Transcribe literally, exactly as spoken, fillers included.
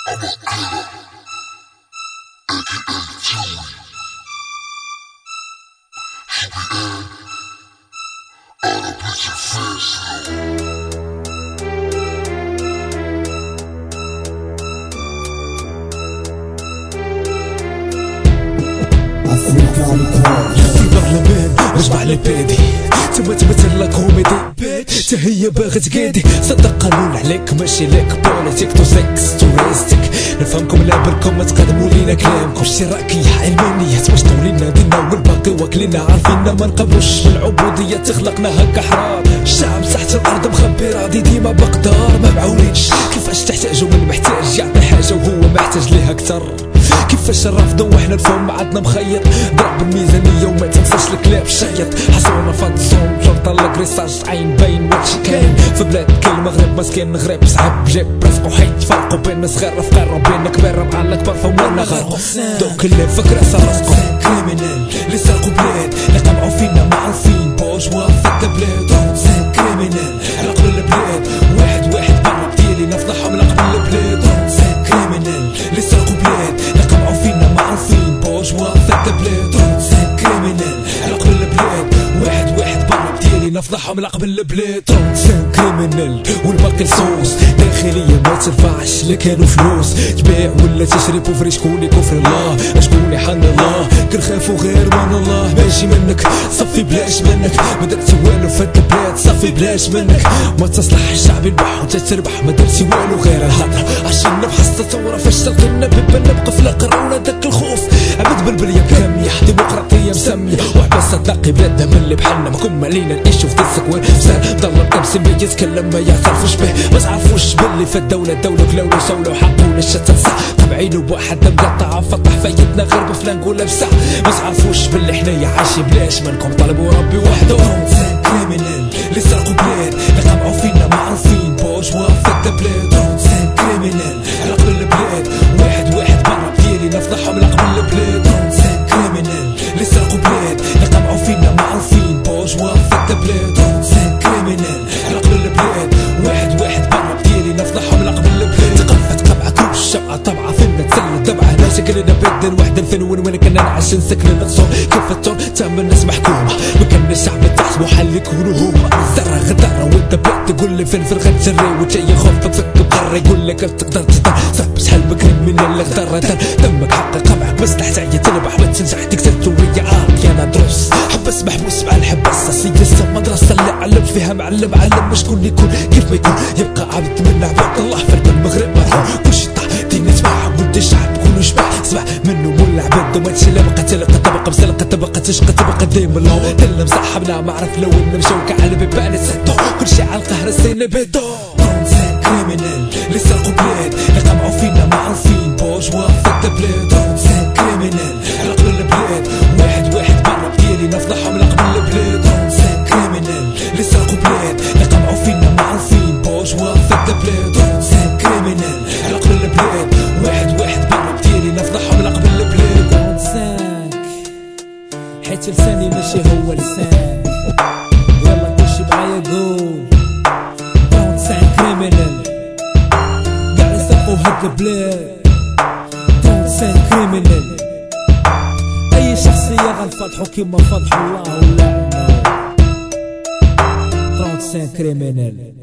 I'm a killer, aka Chewy. She be in, all the bitches fast, في برلمان رجع لبادي تما تمثل لا كوميدي تا هي باغا تقادي صدق قانون عليك ماشي ليك بوليتيك تو سكس تو ريستيك نفهمكم لا بالكم ما تقدموا لينا كلامكم اشتراكية علمانية تمشطوا لينا دينا والباقي واكلينا عارفيننا ما نقبلوش العبودية تخلقنا هكا حرام الشعب تحت الارض مخبي راضي ديما بقدار ما معولينش كيفاش تحتاجوا من محتاج يعطي حاجة وهو محتاج ليها اكتر كيفاش الرفض واحنا الفم عدنا مخيط ضرب الميزانية وما تنساش الكلاب شيط حصونا فض الصوم شرطة الكريساج عين باين واتش كاين في بلاد كل المغرب مسكين نغرب صعب جاب رزق وحيد فرقوا بين صغار فقار وبين كبار مع الكبار فمونا غرقوا دوك اللي فكرة صار رزقهم كريمينال اللي سرقوا بلاد اللي قمعوا فينا معروفين بوجوا في البلاد سان كريمينال على قبل البلاد واحد واحد برا ديالي نفضحهم على قبل البلاد سان كريمينال اللي سرقوا بلاد معروفين بوجوا في البلاد سان كريمينال على قبل البلاد واحد واحد برا ديالي نفضحهم على قبل البلاد سان كريمينال والباقي لصوص داخلية ما تنفعش لا كانوا فلوس تبيع ولا تشري كفر شكون كفر الله شكون يحن الله كنخافوا غير من الله ماشي منك صفي بلاش منك ما درتي والو في البلاد صفي بلاش منك ما تصلح الشعب يربح وانت تربح ما درتي والو غير الهضره عشان نبحث التطور فشلت النبي نبقى في القرونه داك الخوف عبد بالبليه كاميه ديمقراطيه مسميه وعباس صدقي بلادنا من اللي بحالنا ما كون علينا نعيشو في دسك وين سار ضل التمثيل ما يتكلم ما يعرفوش به ما تعرفوش باللي في الدوله الدوله كلاو سولو حقونا الشتا صح طبعينو بواحد مقطع فطح فايتنا غير بفلان نقولها بساع ما تعرفوش باللي حنايا عايشين بلاش منكم طلبوا ربي وحده سان كريمينال اللي سرقوا بلاد اللي قمعوا فينا معروفين بوجوا في البلاد سان كريمينال على قبل البلاد واحد واحد برا ديالي نفضحهم على قبل البلاد سان كريمينال اللي سرقوا بلاد اللي قمعوا فينا معروفين بوجوا في البلاد سان كريمينال على قبل البلاد واحد واحد برا ديالي نفضحهم على قبل البلاد تقفت قمعة كوشة طبعة فينا تسلي دمعة لا شكلنا بدل وحدة الفنون وين كنا نعيش نسكن النقصون كيف التون تام الناس محكومة ما كان الشعب تحت محل يكونوا هما الزرع غدارة وانت بلاد تقول لي فين في الغد جري وجاي خوف تمسك بقرة يقول لك تقدر تقدر صعب شحال بكري من الغدارة دمك حق قمعك بس تحتاج تنبح ما تنجح تكسر ويا عارك يا ندرس حبس محبوس مع الحبس السياسة المدرسة اللي علمت فيها معلم علم مش كل يكون كيف ما يكون يبقى عبد من عباد الله في المغرب مرحوم كل شي طاح دينا تباع ولد الشعب كله شبع سمع منه مول عباد وما تشي لا بقى تلقى طبقة مسلقة طبقة تشقى طبقة ديم الله تلا مصاحبنا ما عرف لو انه مشوكة على بيبان السدو كل شي على القهر السين بيدو سان كريمينال اللي سرقوا بلاد اللي قمعوا فينا معروفين بوجوا في البلاد سان كريمينال على قبل البلاد واحد واحد برا ديالي نفضحهم على قبل البلاد سان كريمينال اللي سرقوا بلاد اللي قمعوا فينا معروفين بوجوا في البلاد سان كريمينال على قبل البلاد واحد واحد برا ديالي نفضحهم على قبل البلاد سانك حيت لساني ماشي هو لسانك يلا كلشي معايا قول سان كريمينال قاعد يسرقوا هاد البلاد سان كريمينال اي شخصية غنفضحو كيما فضحو الله ولا عنا سان كريمينال.